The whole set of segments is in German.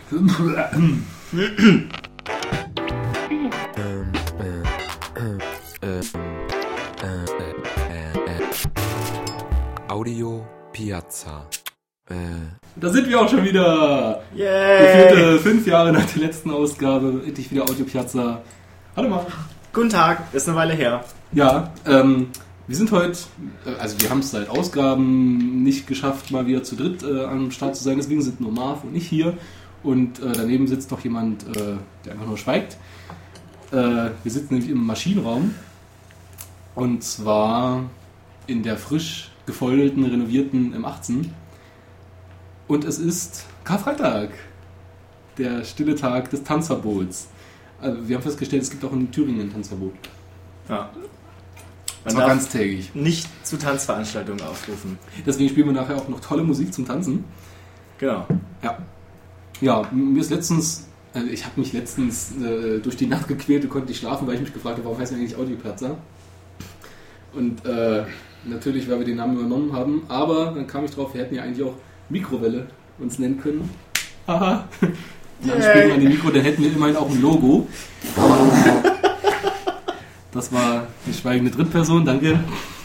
Audio Piazza. Da sind wir auch schon wieder. Yay! Gefühlte 5 Jahre nach der letzten Ausgabe. Endlich wieder Audio Piazza. Hallo Marc. Guten Tag, ist eine Weile her. Ja, wir sind heute, also wir haben es seit Ausgaben nicht geschafft, mal wieder zu dritt am Start zu sein. Deswegen sind nur Marv und ich hier. Und daneben sitzt noch jemand, der einfach nur schweigt. Wir sitzen nämlich im Maschinenraum. Und zwar in der frisch gefeuerten, renovierten M18. Und es ist Karfreitag, der stille Tag des Tanzverbots. Also wir haben festgestellt, es gibt auch in Thüringen ein Tanzverbot. Ja. Man darf ganztägig nicht zu Tanzveranstaltungen aufrufen. Deswegen spielen wir nachher auch noch tolle Musik zum Tanzen. Genau. Ja, mir ist letztens, ich habe mich letztens durch die Nacht gequält und konnte nicht schlafen, weil ich mich gefragt habe, warum heißt denn eigentlich Audio Piazza? Und natürlich, weil wir den Namen übernommen haben, aber dann kam ich drauf, wir hätten ja eigentlich auch Mikrowelle uns nennen können. Haha. Die Anspielung an die Mikro, dann hätten wir immerhin auch ein Logo. Das war die schweigende Drittperson, danke.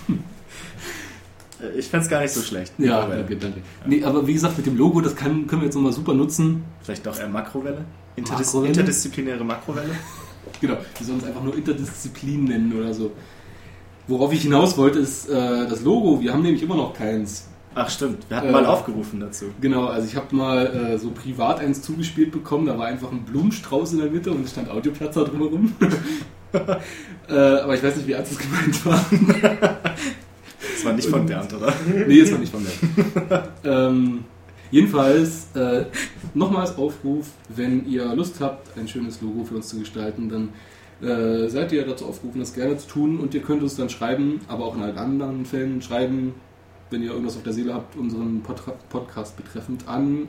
Ich fände es gar nicht so schlecht. Ja, danke. Ja. Nee, aber wie gesagt, mit dem Logo, das können wir jetzt nochmal super nutzen. Vielleicht doch eher Makrowelle? Makrowelle? Interdisziplinäre Makrowelle? Genau, wir sollen es einfach nur Interdisziplin nennen oder so. Worauf ich hinaus wollte, ist das Logo. Wir haben nämlich immer noch keins. Ach stimmt, wir hatten mal aufgerufen dazu. Genau, also ich habe mal so privat eins zugespielt bekommen, da war einfach ein Blumenstrauß in der Mitte und es stand Audio Piazza drumherum. Aber ich weiß nicht, wie ernst es gemeint war. Das war nicht von Bernd, oder? Nee, das war nicht von Bernd. Jedenfalls, nochmals Aufruf, wenn ihr Lust habt, ein schönes Logo für uns zu gestalten, dann seid ihr dazu aufgerufen, das gerne zu tun und ihr könnt uns dann schreiben, aber auch in allen anderen Fällen schreiben, wenn ihr irgendwas auf der Seele habt, unseren Podcast betreffend, an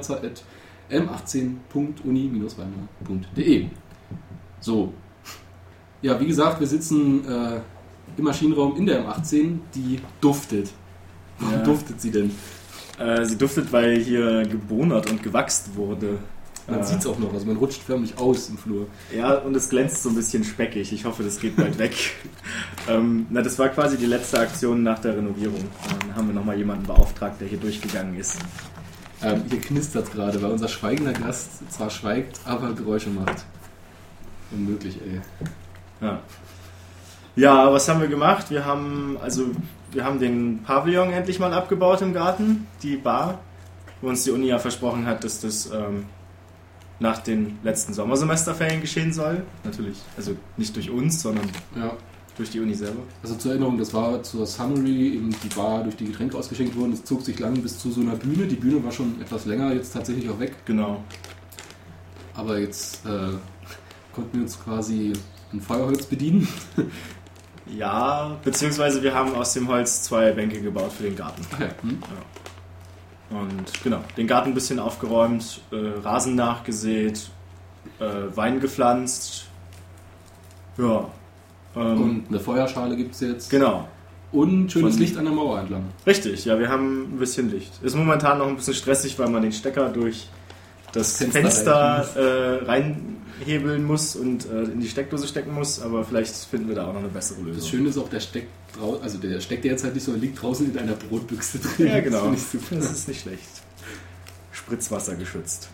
audiopiazza@m18.uni-weimar.de. So. Ja, wie gesagt, wir sitzen im Maschinenraum in der M18, die duftet. Warum duftet sie denn? Sie duftet, weil hier gebonert und gewachst wurde. Man sieht es auch noch, also man rutscht förmlich aus im Flur. Ja, und es glänzt so ein bisschen speckig. Ich hoffe, das geht bald weg. Das war quasi die letzte Aktion nach der Renovierung. Dann haben wir nochmal jemanden beauftragt, der hier durchgegangen ist. Hier knistert gerade, weil unser schweigender Gast zwar schweigt, aber Geräusche macht. Unmöglich, ey. Ja, was haben wir gemacht? Wir haben den Pavillon endlich mal abgebaut im Garten, die Bar, wo uns die Uni ja versprochen hat, dass das nach den letzten Sommersemesterferien geschehen soll. Natürlich, also nicht durch uns, sondern durch die Uni selber. Also zur Erinnerung, das war zur Summary eben die Bar, durch die Getränke ausgeschenkt wurden. Es zog sich lang bis zu so einer Bühne. Die Bühne war schon etwas länger, jetzt tatsächlich auch weg. Genau. Aber jetzt konnten wir uns quasi ein Feuerholz bedienen. Ja, beziehungsweise wir haben aus dem Holz 2 Bänke gebaut für den Garten. Ach ja. Und genau, den Garten ein bisschen aufgeräumt, Rasen nachgesät, Wein gepflanzt. Ja. Und eine Feuerschale gibt es jetzt. Genau. Und schönes Licht an der Mauer entlang. Richtig, ja, wir haben ein bisschen Licht. Ist momentan noch ein bisschen stressig, weil man den Stecker durch das Fenster reinhebeln muss und in die Steckdose stecken muss, aber vielleicht finden wir da auch noch eine bessere Lösung. Das Schöne ist auch, der steckt jetzt halt nicht so, er liegt draußen in einer Brotbüchse drin. Ja, genau. Das ist nicht schlecht. Spritzwasser geschützt.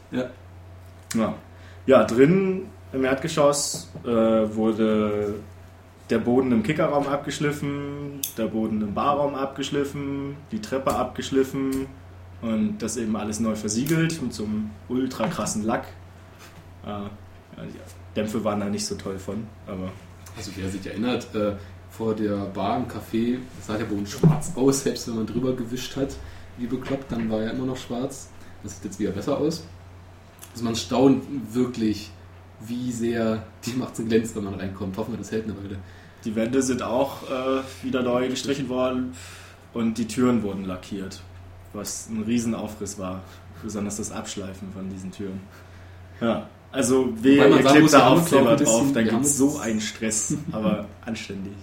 Ja, drin im Erdgeschoss wurde der Boden im Kickerraum abgeschliffen, der Boden im Barraum abgeschliffen, die Treppe abgeschliffen und das eben alles neu versiegelt mit so einem ultra krassen Lack. Die Dämpfe waren da nicht so toll von, aber... Also wer sich erinnert, vor der Bar im Café sah der Boden schwarz aus, selbst wenn man drüber gewischt hat, wie bekloppt, dann war er immer noch schwarz. Das sieht jetzt wieder besser aus. Also man staunt wirklich, wie sehr die M18 glänzt, wenn man reinkommt. Hoffen wir, das hält eine Weile. Die Wände sind auch wieder neu gestrichen worden und die Türen wurden lackiert, was ein Riesenaufriss war, besonders das Abschleifen von diesen Türen. Ja, also ihr klebt da Aufkleber drauf, dann gibt es so einen Stress, aber anständig.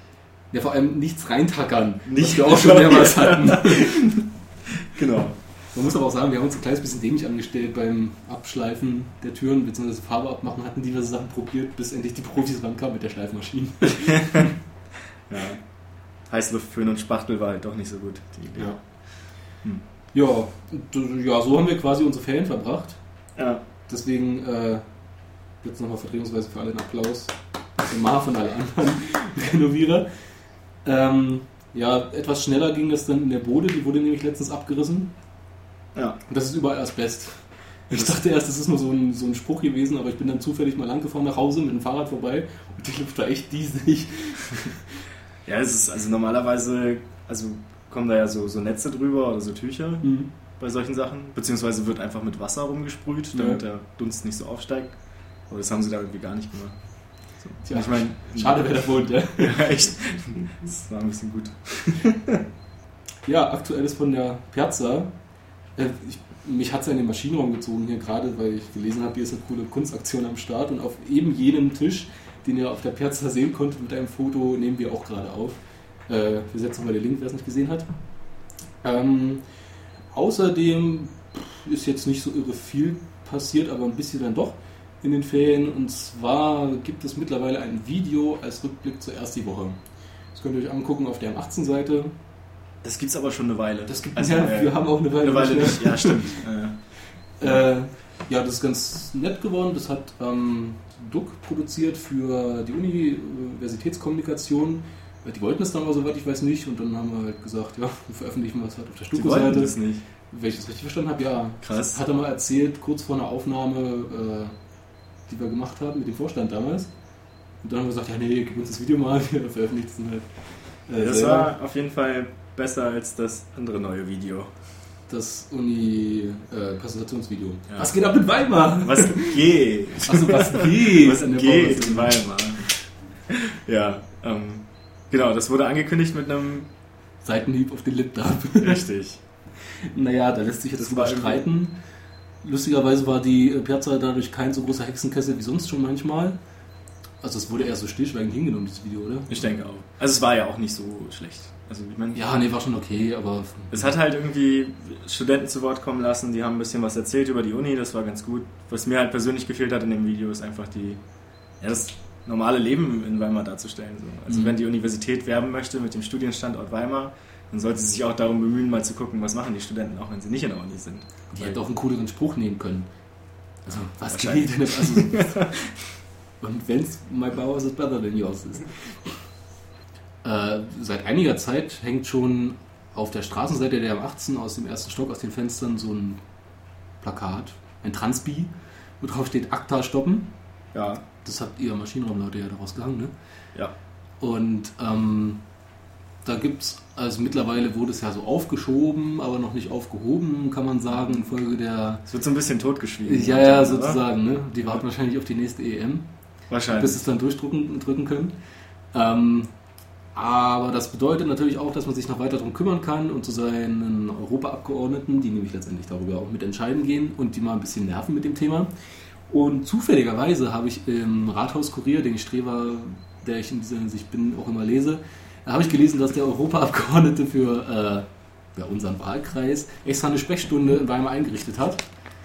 Ja, vor allem nichts reintackern, was wir auch schon mehrmals hatten. Genau. Man muss aber auch sagen, wir haben uns ein kleines bisschen dämlich angestellt beim Abschleifen der Türen bzw. Farbe abmachen, hatten diverse Sachen probiert, bis endlich die Profis rankamen mit der Schleifmaschine. Ja. Heißluftföhn und Spachtel war halt doch nicht so gut, die Idee. Ja, so haben wir quasi unsere Ferien verbracht. Ja. Deswegen jetzt nochmal verdrehungsweise für alle einen Applaus. Der Marv und alle anderen Renovierer. Etwas schneller ging das dann in der Bode, die wurde nämlich letztens abgerissen. Ja. Und das ist überall Asbest. Ich dachte erst, das ist nur so ein Spruch gewesen, aber ich bin dann zufällig mal lang gefahren nach Hause mit dem Fahrrad vorbei und die Luft war echt diesig. Ja, es ist also normalerweise, kommen da ja so Netze drüber oder so Tücher bei solchen Sachen, beziehungsweise wird einfach mit Wasser rumgesprüht, damit der Dunst nicht so aufsteigt. Aber das haben sie da irgendwie gar nicht gemacht. So. Tja, ich meine, schade, wer da wohnt, ja. Ja, echt. Das war ein bisschen gut. Ja, aktuell ist von der Piazza. Mich hat es ja in den Maschinenraum gezogen hier gerade, weil ich gelesen habe, hier ist eine coole Kunstaktion am Start und auf eben jenem Tisch, den ihr auf der Piazza sehen konntet mit einem Foto, nehmen wir auch gerade auf. Wir setzen mal den Link, wer es nicht gesehen hat. Außerdem ist jetzt nicht so irre viel passiert, aber ein bisschen dann doch in den Ferien. Und zwar gibt es mittlerweile ein Video als Rückblick zur ersten Woche. Das könnt ihr euch angucken auf der 18 Seite. Das gibt's aber schon eine Weile. Wir haben auch eine Weile nicht. Ja, stimmt. Das ist ganz nett geworden. Das hat Duck produziert für die Universitätskommunikation. Die wollten es dann aber, soweit ich weiß, nicht. Und dann haben wir halt gesagt, ja, wir veröffentlichen was halt auf der Stuko-Seite. Die wollten das nicht. Wenn ich das richtig verstanden habe, ja. Krass. Hat er mal erzählt, kurz vor einer Aufnahme, die wir gemacht haben mit dem Vorstand damals. Und dann haben wir gesagt, ja nee, gib uns das Video mal, wir veröffentlichen es dann halt. Das war auf jeden Fall besser als das andere neue Video. Das Uni-Präsentationsvideo. Ja. Was geht ab mit Weimar? Was geht? Achso, was geht? Was geht in Weimar? Ja, genau, das wurde angekündigt mit einem Seitenhieb auf den Laptop. Richtig. Naja, da lässt sich jetzt drüber streiten. Lustigerweise war die Piazza dadurch kein so großer Hexenkessel wie sonst schon manchmal. Also es wurde eher so stillschweigend hingenommen, dieses Video, oder? Ich denke auch. Also es war ja auch nicht so schlecht. Also ich meine, ja, nee, war schon okay, aber... Es hat halt irgendwie Studenten zu Wort kommen lassen, die haben ein bisschen was erzählt über die Uni, das war ganz gut. Was mir halt persönlich gefehlt hat in dem Video, ist einfach das normale Leben in Weimar darzustellen. So. Also wenn die Universität werben möchte mit dem Studienstandort Weimar, dann sollte sie sich auch darum bemühen, mal zu gucken, was machen die Studenten, auch wenn sie nicht in der Uni sind. Die hätten auch einen cooleren Spruch nehmen können. Also, was wahrscheinlich. geht denn? Also, und wenn es my power is better than yours ist. Seit einiger Zeit hängt schon auf der Straßenseite der M18 aus dem ersten Stock, aus den Fenstern, so ein Plakat, ein Transbi, wo drauf steht ACTA stoppen. Ja. Das habt ihr Maschinenraumleute ja daraus gehangen, ne? Ja. Und da gibt es, also mittlerweile wurde es ja so aufgeschoben, aber noch nicht aufgehoben, kann man sagen, infolge der... Es wird so ein bisschen totgeschwiegen. Ja, sozusagen, ne? Die warten wahrscheinlich auf die nächste EM. Wahrscheinlich. Bis es dann drücken können. Aber das bedeutet natürlich auch, dass man sich noch weiter darum kümmern kann und zu seinen Europaabgeordneten, die nämlich letztendlich darüber auch mitentscheiden gehen und die mal ein bisschen nerven mit dem Thema. Und zufälligerweise habe ich im Rathaus-Kurier, den Streber, der ich in dieser Hinsicht bin, auch immer lese, da habe ich gelesen, dass der Europaabgeordnete für unseren Wahlkreis extra eine Sprechstunde in Weimar eingerichtet hat.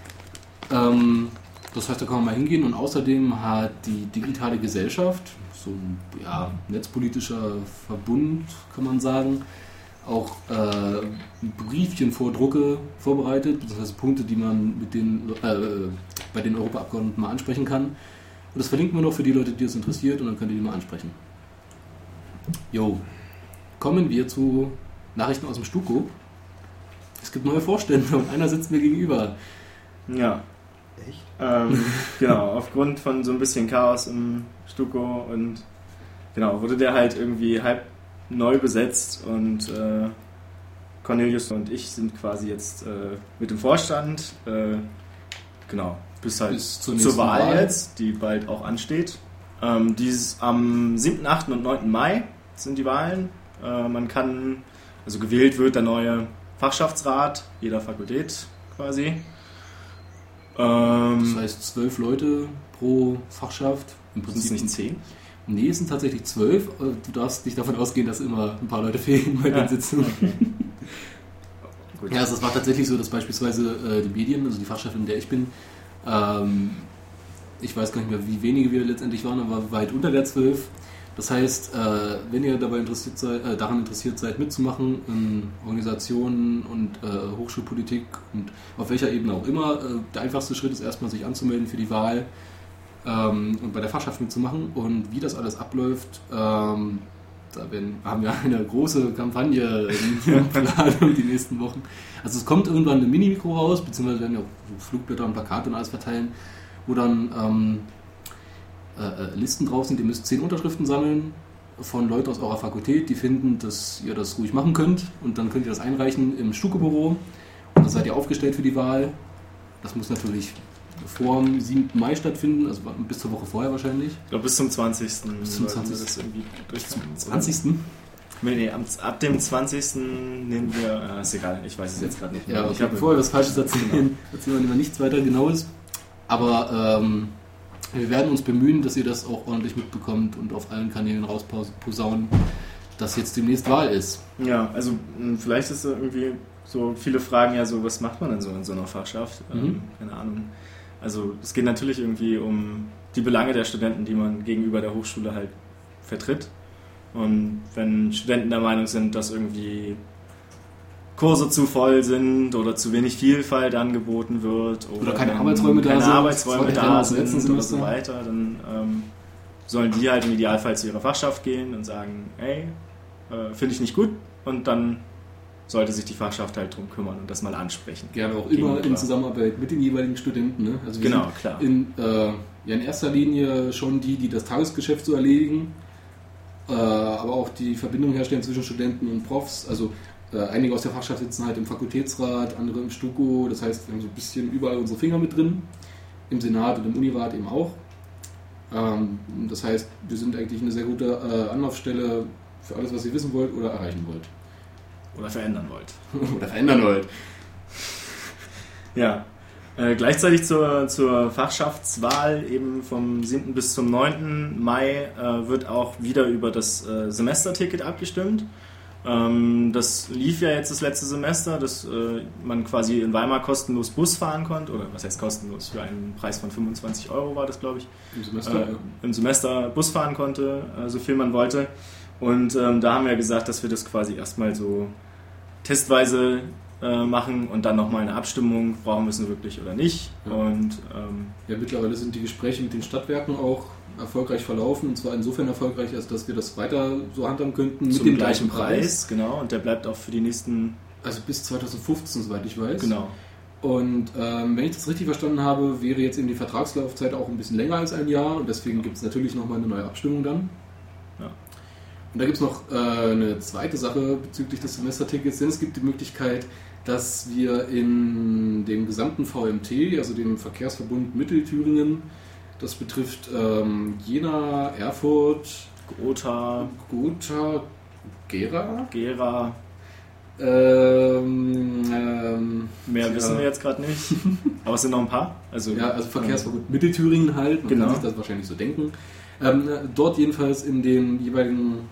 Das heißt, da kann man mal hingehen und außerdem hat die digitale Gesellschaft, so ein netzpolitischer Verbund, kann man sagen, auch ein Briefchen vor Drucke vorbereitet, beziehungsweise Punkte, die man bei den Europaabgeordneten mal ansprechen kann. Und das verlinken wir noch für die Leute, die das interessiert, und dann könnt ihr die mal ansprechen. Jo, kommen wir zu Nachrichten aus dem Stuko. Es gibt neue Vorstände und einer sitzt mir gegenüber. Ja. Echt? Genau, aufgrund von so ein bisschen Chaos im Stuko und genau, wurde der halt irgendwie halb neu besetzt und Cornelius und ich sind quasi jetzt mit dem Vorstand, genau, bis zur Wahl jetzt, die bald auch ansteht. Am 7., 8. und 9. Mai sind die Wahlen. Gewählt wird der neue Fachschaftsrat jeder Fakultät quasi. Das heißt 12 Leute pro Fachschaft. Im Sind es nicht 10? Nee, es sind tatsächlich 12. Du darfst nicht davon ausgehen, dass immer ein paar Leute fehlen bei den Sitzungen. Okay. gut. Ja, also es war tatsächlich so, dass beispielsweise die Medien, also die Fachchefin, in der ich bin, ich weiß gar nicht mehr, wie wenige wir letztendlich waren, aber weit unter der 12. Das heißt, wenn ihr daran interessiert seid, mitzumachen in Organisationen und Hochschulpolitik und auf welcher Ebene auch immer, der einfachste Schritt ist erstmal, sich anzumelden für die Wahl und bei der Fachschaft mitzumachen. Und wie das alles abläuft, haben wir eine große Kampagne in Planung die nächsten Wochen. Also es kommt irgendwann eine Mini-Mikro raus, beziehungsweise werden ja auch Flugblätter und Plakate und alles verteilen, wo dann Listen drauf sind. Ihr müsst 10 Unterschriften sammeln von Leuten aus eurer Fakultät, die finden, dass ihr das ruhig machen könnt. Und dann könnt ihr das einreichen im Stuke-Büro. Und dann seid ihr aufgestellt für die Wahl. Das muss natürlich vor dem 7. Mai stattfinden, also bis zur Woche vorher wahrscheinlich. Ich glaube bis zum 20. Bis zum 20. Das irgendwie durchziehen. 20. Nee, ab dem 20. nehmen wir... ist egal, ich weiß es jetzt gerade nicht mehr. Ja, okay, bevor wir was Falsches erzählen wir lieber nichts weiter Genaues. Aber wir werden uns bemühen, dass ihr das auch ordentlich mitbekommt und auf allen Kanälen rausposaunen, dass jetzt demnächst Wahl ist. Ja, also vielleicht ist irgendwie so, viele fragen ja so, was macht man denn so in so einer Fachschaft? Keine Ahnung. Also es geht natürlich irgendwie um die Belange der Studenten, die man gegenüber der Hochschule halt vertritt. Und wenn Studenten der Meinung sind, dass irgendwie Kurse zu voll sind oder zu wenig Vielfalt angeboten wird oder keine Arbeitsräume da sind oder so weiter, dann sollen die halt im Idealfall zu ihrer Fachschaft gehen und sagen, hey, finde ich nicht gut, und dann sollte sich die Fachschaft halt drum kümmern und das mal ansprechen. Gerne auch immer in Zusammenarbeit mit den jeweiligen Studenten. Ne? Also wir sind klar. In erster Linie schon die das Tagesgeschäft so erledigen, aber auch die Verbindung herstellen zwischen Studenten und Profs. Also einige aus der Fachschaft sitzen halt im Fakultätsrat, andere im Stuko. Das heißt, wir haben so ein bisschen überall unsere Finger mit drin. Im Senat und im Unirat eben auch. Das heißt, wir sind eigentlich eine sehr gute Anlaufstelle für alles, was ihr wissen wollt oder erreichen wollt. Oder verändern wollt. Ja. Gleichzeitig zur Fachschaftswahl eben vom 7. bis zum 9. Mai wird auch wieder über das Semesterticket abgestimmt. Das lief ja jetzt das letzte Semester, dass man quasi in Weimar kostenlos Bus fahren konnte, oder was heißt kostenlos, für einen Preis von 25 € war das, glaube ich. Im Semester Bus fahren konnte, so viel man wollte. Und da haben wir gesagt, dass wir das quasi erstmal so testweise machen und dann nochmal eine Abstimmung, brauchen wir es nur wirklich oder nicht. Ja. Und mittlerweile sind die Gespräche mit den Stadtwerken auch erfolgreich verlaufen, und zwar insofern erfolgreich, als dass wir das weiter so handhaben könnten mit dem gleichen Preis. Genau, und der bleibt auch für die nächsten... Also bis 2015, soweit ich weiß. Genau. Und wenn ich das richtig verstanden habe, wäre jetzt eben die Vertragslaufzeit auch ein bisschen länger als ein Jahr, und deswegen gibt es natürlich nochmal eine neue Abstimmung dann. Ja. Und da gibt es noch eine zweite Sache bezüglich des Semestertickets, denn es gibt die Möglichkeit, dass wir in dem gesamten VMT, also dem Verkehrsverbund Mittelthüringen, das betrifft Jena, Erfurt, Gotha, Gera. Mehr wissen wir jetzt gerade nicht, aber es sind noch ein paar. Also Verkehrsverbund Mittelthüringen halt, man kann sich das wahrscheinlich so denken. Dort jedenfalls in den jeweiligen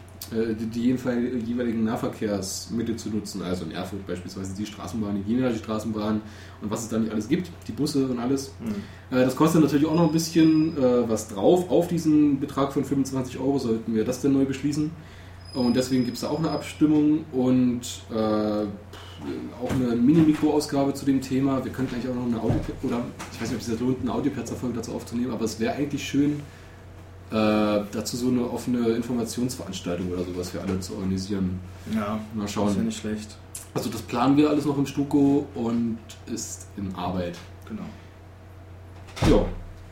Nahverkehrsmittel zu nutzen, also in Erfurt beispielsweise die Straßenbahn, in Jena die Straßenbahn und was es da nicht alles gibt, die Busse und alles. Das kostet natürlich auch noch ein bisschen was drauf. Auf diesen Betrag von 25 € sollten wir das dann neu beschließen. Und deswegen gibt es da auch eine Abstimmung und auch eine Mini-Mikro-Ausgabe zu dem Thema. Wir könnten eigentlich auch noch eine oder ich weiß nicht, ob es sich lohnt, eine Audio-Perzer-Folge dazu aufzunehmen, aber es wäre eigentlich schön, dazu so eine offene Informationsveranstaltung oder sowas für alle zu organisieren. Ja, mal schauen. Das ist ja nicht schlecht. Also das planen wir alles noch im Stuko und ist in Arbeit. Genau.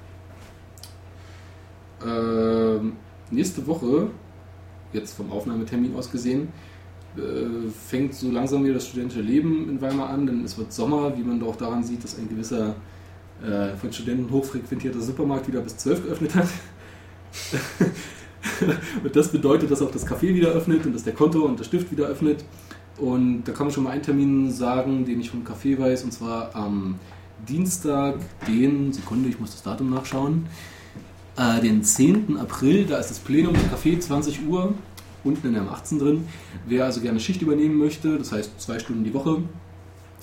Ja. Nächste Woche, jetzt vom Aufnahmetermin aus gesehen, fängt so langsam wieder das studentische Leben in Weimar an, denn es wird Sommer, wie man auch daran sieht, dass ein gewisser von Studenten hochfrequentierter Supermarkt wieder bis 12 geöffnet hat. Und das bedeutet, dass auch das Café wieder öffnet und dass der Konto und der Stift wieder öffnet. Und da kann man schon mal einen Termin sagen, den ich vom Café weiß, und zwar am Dienstag, ich muss das Datum nachschauen, den 10. April, da ist das Plenum im Café, 20 Uhr, unten in der M18 drin. Wer also gerne Schicht übernehmen möchte, das heißt 2 Stunden die Woche,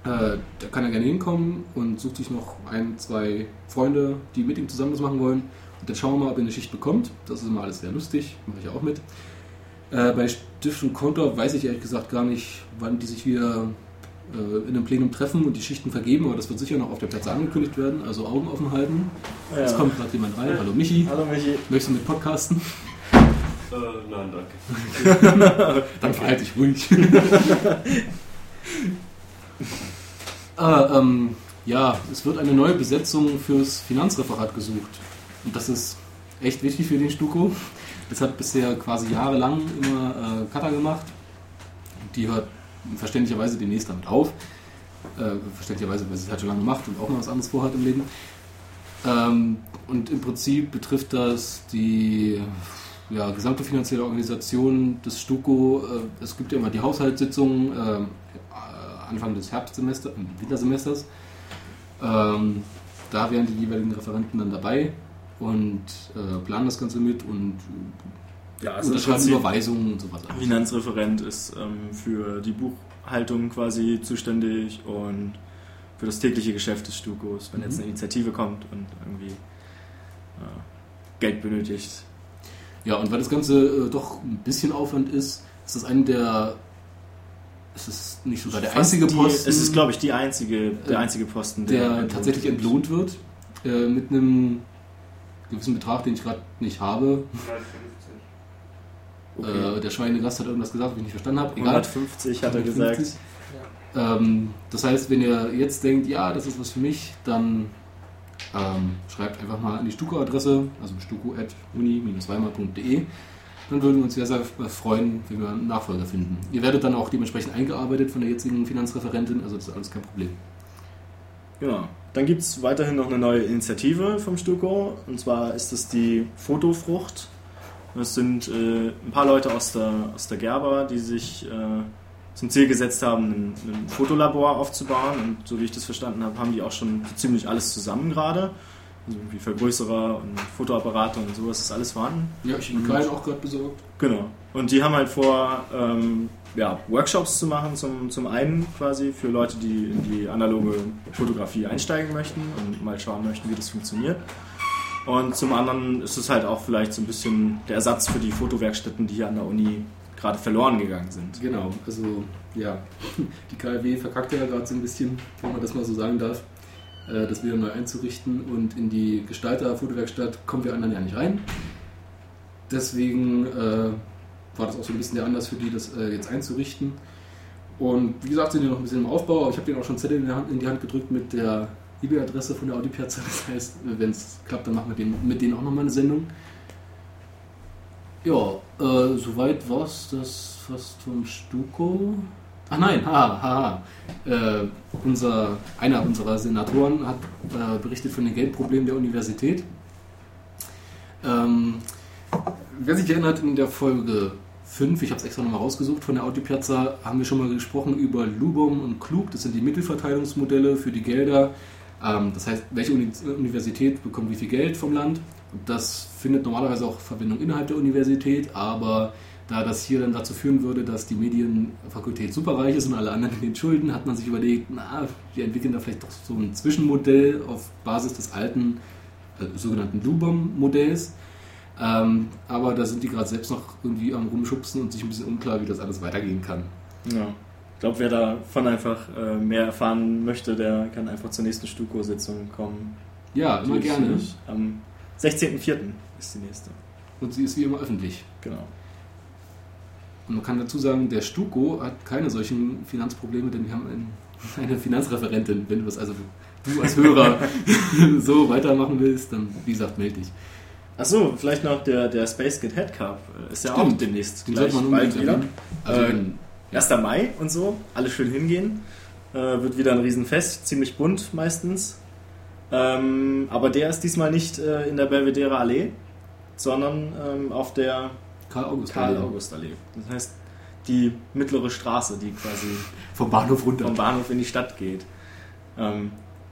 Der kann ja gerne hinkommen und sucht sich noch 1, 2 Freunde, die mit ihm zusammen das machen wollen. Und dann schauen wir mal, ob er eine Schicht bekommt. Das ist immer alles sehr lustig, mache ich ja auch mit. Bei Stiftung Kontor weiß ich ehrlich gesagt gar nicht, wann die sich wieder in einem Plenum treffen und die Schichten vergeben, aber das wird sicher noch auf der Platz angekündigt werden, also Augen offen halten. Ja. Jetzt kommt gerade jemand rein. Hallo Michi. Hallo Michi. Möchtest du mit podcasten? Nein, danke. Dann verhalte dich ruhig. Ja, es wird eine neue Besetzung fürs Finanzreferat gesucht. Und das ist echt wichtig für den Stuko. Das hat bisher quasi jahrelang immer Kata gemacht. Die hört verständlicherweise demnächst damit auf. Verständlicherweise, weil sie es halt schon lange macht und auch mal was anderes vorhat im Leben. Und im Prinzip betrifft das die gesamte finanzielle Organisation des Stuko. Es gibt ja immer die Haushaltssitzungen Anfang des Wintersemesters. Da wären die jeweiligen Referenten dann dabei und planen das Ganze mit und unterschreiben Überweisungen und sowas. Finanzreferent ist für die Buchhaltung quasi zuständig und für das tägliche Geschäft des Stukos, wenn jetzt eine Initiative kommt und irgendwie Geld benötigt. Ja, und weil das Ganze doch ein bisschen Aufwand ist das es ist nicht sogar der einzige Posten. Es ist, glaube ich, der einzige Posten, der tatsächlich entlohnt wird mit einem gewissen Betrag, den ich gerade nicht habe. 150. Okay. Der Schweinegast hat irgendwas gesagt, was ich nicht verstanden habe. Egal. 150 hat er gesagt. Das heißt, wenn ihr jetzt denkt, ja, das ist was für mich, dann schreibt einfach mal an die Stuko-Adresse, also stuko@uni-weimar.de. Dann würden wir uns sehr, sehr freuen, wenn wir einen Nachfolger finden. Ihr werdet dann auch dementsprechend eingearbeitet von der jetzigen Finanzreferentin, also das ist alles kein Problem. Genau. Dann gibt es weiterhin noch eine neue Initiative vom Stuko, und zwar ist es die Fotofrucht. Das sind ein paar Leute aus der Gerber, die sich zum Ziel gesetzt haben, ein Fotolabor aufzubauen, und so wie ich das verstanden habe, haben die auch schon so ziemlich alles zusammen gerade. Also irgendwie Vergrößerer und Fotoapparate und sowas ist alles vorhanden. Ja, ich habe keinen auch gerade besorgt. Genau. Und die haben halt vor, Workshops zu machen, zum einen quasi für Leute, die in die analoge Fotografie einsteigen möchten und mal schauen möchten, wie das funktioniert. Und zum anderen ist es halt auch vielleicht so ein bisschen der Ersatz für die Fotowerkstätten, die hier an der Uni gerade verloren gegangen sind. Genau, also ja, die KfW verkackt ja gerade so ein bisschen, wenn man das mal so sagen darf, das wieder neu einzurichten, und in die Gestalter-Fotowerkstatt kommen wir anderen ja nicht rein. Deswegen war das auch so ein bisschen der Anlass für die, das jetzt einzurichten. Und wie gesagt, sind die noch ein bisschen im Aufbau, aber ich habe denen auch schon Zettel in die Hand gedrückt mit der E-Mail-Adresse von der Audi Piazza. Das heißt, wenn es klappt, dann machen wir mit denen auch nochmal eine Sendung. Ja, soweit war es das fast vom Stuko. Ach nein, einer unserer Senatoren hat berichtet von den Geldproblemen der Universität. Wer sich erinnert, in der Folge 5, ich habe es extra nochmal rausgesucht, von der Audi Piazza, haben wir schon mal gesprochen über Lubom und Klug. Das sind die Mittelverteilungsmodelle für die Gelder. Das heißt, welche Universität bekommt wie viel Geld vom Land. Und das findet normalerweise auch Verwendung innerhalb der Universität, aber da das hier dann dazu führen würde, dass die Medienfakultät superreich ist und alle anderen in den Schulden, hat man sich überlegt, wir entwickeln da vielleicht doch so ein Zwischenmodell auf Basis des alten sogenannten Lubom-Modells. Aber da sind die gerade selbst noch irgendwie am Rumschubsen und sich ein bisschen unklar, wie das alles weitergehen kann. Ja. Ich glaube, wer davon einfach mehr erfahren möchte, der kann einfach zur nächsten Stuko-Sitzung kommen. Ja, immer gerne. Am 16.04. ist die nächste. Und sie ist wie immer öffentlich. Genau. Und man kann dazu sagen, der Stuko hat keine solchen Finanzprobleme, denn wir haben eine Finanzreferentin. Wenn du das also du als Hörer so weitermachen willst, dann wie gesagt, melde dich. Achso, vielleicht noch der Space Kid Head Cup ist ja auch demnächst gleich bald wieder. Also 1. Mai und so, alle schön hingehen. Wird wieder ein Riesenfest, ziemlich bunt meistens. Aber der ist diesmal nicht in der Belvedere Allee, sondern auf der Karl-August-Allee. Das heißt, die mittlere Straße, die quasi vom Bahnhof runter. Vom Bahnhof in die Stadt geht.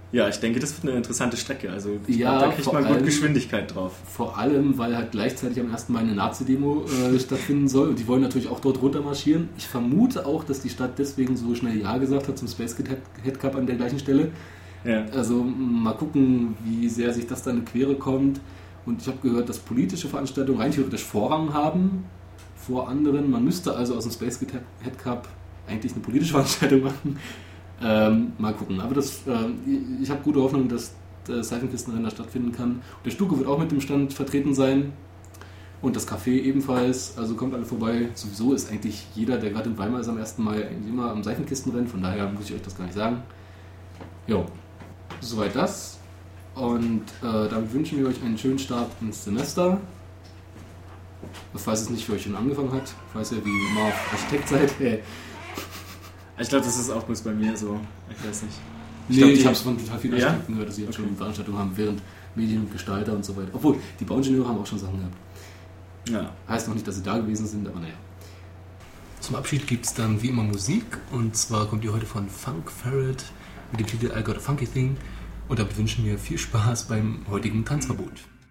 Ja, ich denke, das wird eine interessante Strecke. Also ich Ja, glaub, da kriegt vor man gut allem- Geschwindigkeit drauf. Vor allem, weil halt gleichzeitig am 1. Mai eine Nazi-Demo stattfinden soll und die wollen natürlich auch dort runter marschieren. Ich vermute auch, dass die Stadt deswegen so schnell Ja gesagt hat zum Space Head Cup an der gleichen Stelle. Ja. Also mal gucken, wie sehr sich das dann in die Quere kommt. Und ich habe gehört, dass politische Veranstaltungen rein theoretisch Vorrang haben vor anderen. Man müsste also aus dem Space Head Cup eigentlich eine politische Veranstaltung machen. Mal gucken. Aber ich habe gute Hoffnung, dass das Seifenkistenrennen da stattfinden kann. Und der Stuke wird auch mit dem Stand vertreten sein. Und das Café ebenfalls. Also kommt alle vorbei. Sowieso ist eigentlich jeder, der gerade in Weimar ist am 1. Mai, eigentlich immer am Seifenkistenrennen. Von daher muss ich euch das gar nicht sagen. Jo, soweit das. Und damit wünschen wir euch einen schönen Start ins Semester. Falls es nicht für euch schon angefangen hat. Falls ihr wie Marv Architekt seid. Ich glaube, das ist auch bloß bei mir so. Ich weiß nicht. Ich habe es von total vielen Architekten gehört, dass sie jetzt schon Veranstaltungen haben, während Medien und Gestalter und so weiter. Obwohl, die Bauingenieure haben auch schon Sachen gehabt. Ja. Heißt noch nicht, dass sie da gewesen sind, aber naja. Zum Abschied gibt es dann wie immer Musik. Und zwar kommt die heute von Funk Ferret mit dem Titel I Got a Funky Thing. Und damit wünschen wir viel Spaß beim heutigen Tanzverbot.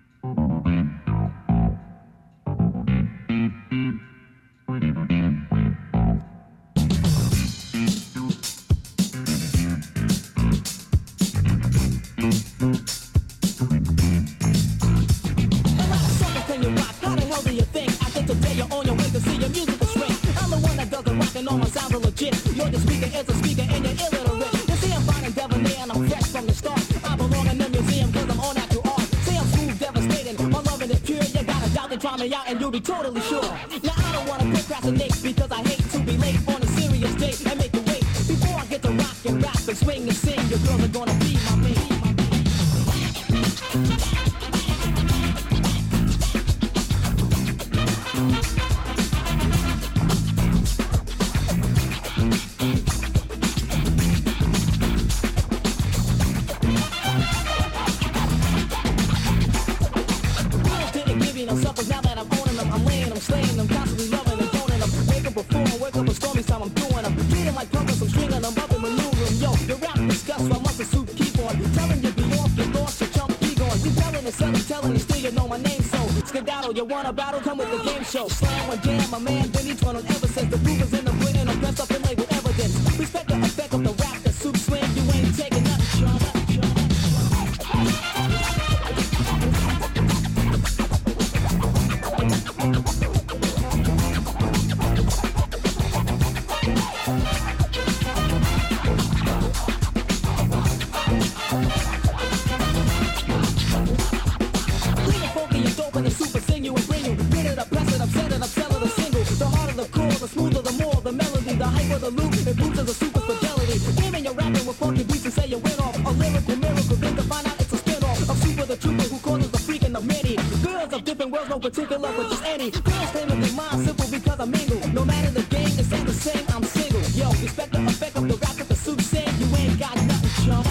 And you'll be totally sure. Now I don't wanna procrastinate because I hate to be late on a serious date and make you wait. Before I get to rock and rap and swing and sing, your girls are gonna be my mate. You want a battle? Come with the game show. Slam or jam, my man, then each one on ever since the proof is in the pudding. I'm dressed up in label evidence. Respect the effect of the rap, the soup swing. You ain't taking nothing, Sean. Particular, but just any girls claim to be mine simple because I mingle. No matter the game, it's all the same. I'm single. Yo, respect the effect of the rap with the soup sing. You ain't got nothing, chump.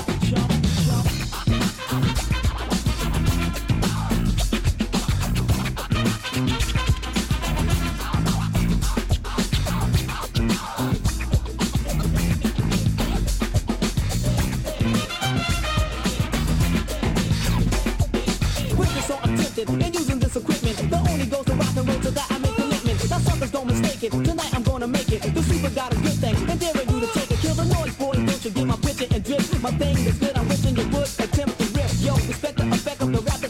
And using this equipment, the only goes to rock and roll to that I make commitment. Now suckers don't mistake it. Tonight I'm gonna make it. The super got a good thing, and daring you to take it. Kill the noise, boy. Don't you get my picture and drip. My thing is good. I'm wishing you would attempt to rip. Yo, respect the effect of the rap.